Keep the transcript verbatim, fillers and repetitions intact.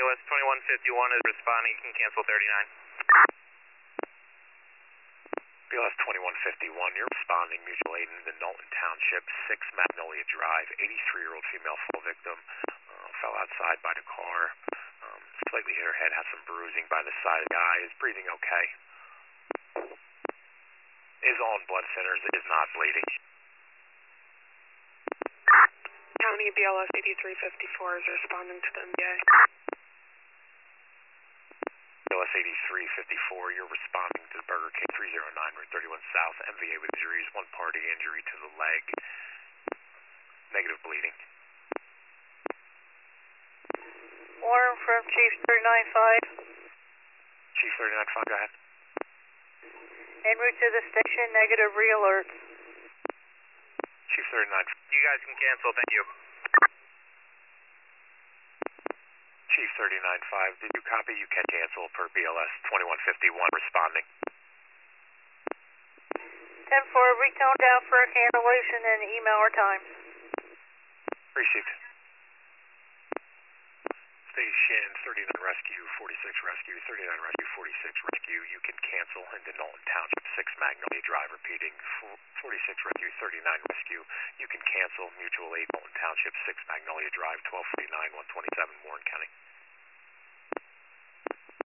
O S twenty-one fifty-one is responding. You can cancel thirty-nine. B L S twenty-one fifty-one, you're responding, mutual aid in the Knowlton Township, six Magnolia Drive, eighty-three-year-old female fall victim, uh, fell outside by the car, um, slightly hit her head, had some bruising by the side of the eye, is breathing okay. Is on blood thinners, is not bleeding. County B L S eighty-three fifty-four is responding to the M B A. B L S eighty-three fifty-four, you're responding to the Burger King three oh nine Route thirty-one South, M V A with injuries, one party injury to the leg, negative bleeding. Warren from Chief thirty-nine five. Chief thirty-nine five, go ahead. En route to the station, negative re-alert. Chief thirty-nine. You guys can cancel, thank you. Chief thirty-nine five, did you copy? You can cancel per B L S twenty-one fifty-one responding. ten four, retone down for a cancellation and email our time. Received. Station thirty-nine Rescue, forty-six Rescue, thirty-nine Rescue, forty-six Rescue. You can cancel into Knowlton Township, six Magnolia Drive, repeating, forty-six Rescue, thirty-nine Rescue. You can cancel, mutual aid, Knowlton Township, six Magnolia Drive, twelve forty-nine, one twenty-seven, Warren County.